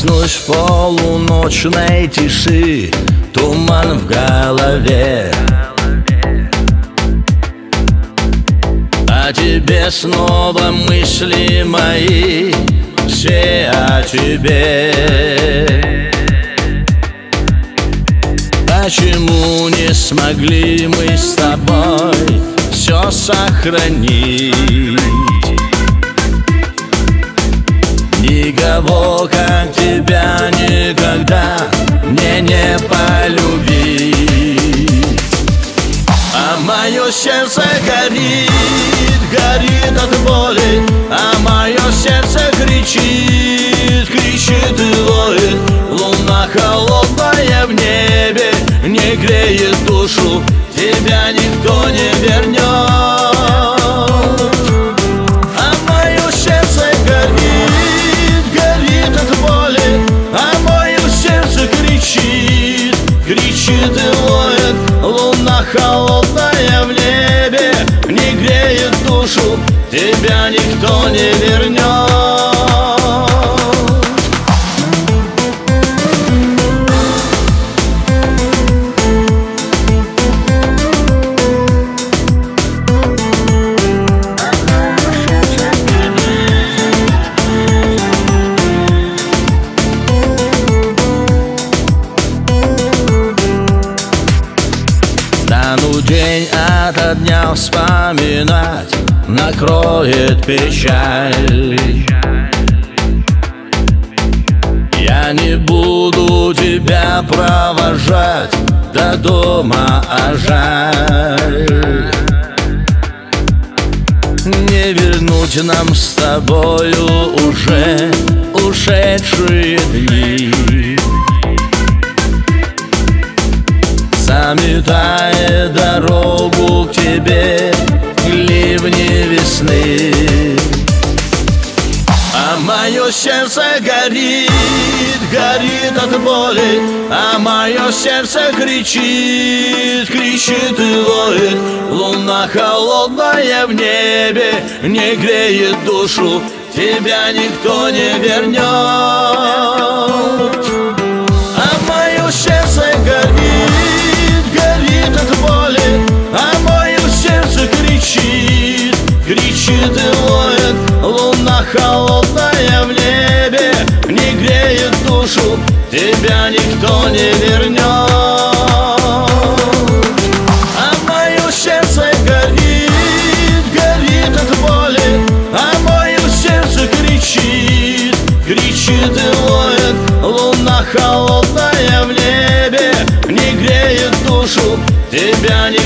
проснусь в полуночной тиши, туман в голове. О тебе снова мысли мои, все о тебе. Почему не смогли мы с тобой все сохранить? Никого, как тебя, никогда мне не полюбить. А мое сердце горит, горит от боли, а мое сердце кричит, кричит и воет. Луна холодная в небе не греет душу, тебя никто не вернет. А мое сердце горит, горит от боли, а мое сердце кричит, кричит и воет. Луна холодная в небе не греет душу, тебя никто не вернет. Стану день ото дня вспоминать, накроет печаль. Я не буду тебя провожать до дома, а жаль. Не вернуть нам с тобою уже ушедшие дни, заметая дорогу к тебе ливни весны. А мое сердце горит, горит от боли, а мое сердце кричит, кричит и воет. Луна холодная в небе не греет душу, тебя никто не вернет. А мое сердце горит, горит от боли, а мое сердце кричит, кричит и воет. Луна холодная в небе не греет душу, тебя никто не вернет. А мое сердце горит, горит от боли, а мое сердце кричит, кричит и воет. Луна холодная в небе не греет душу, тебя не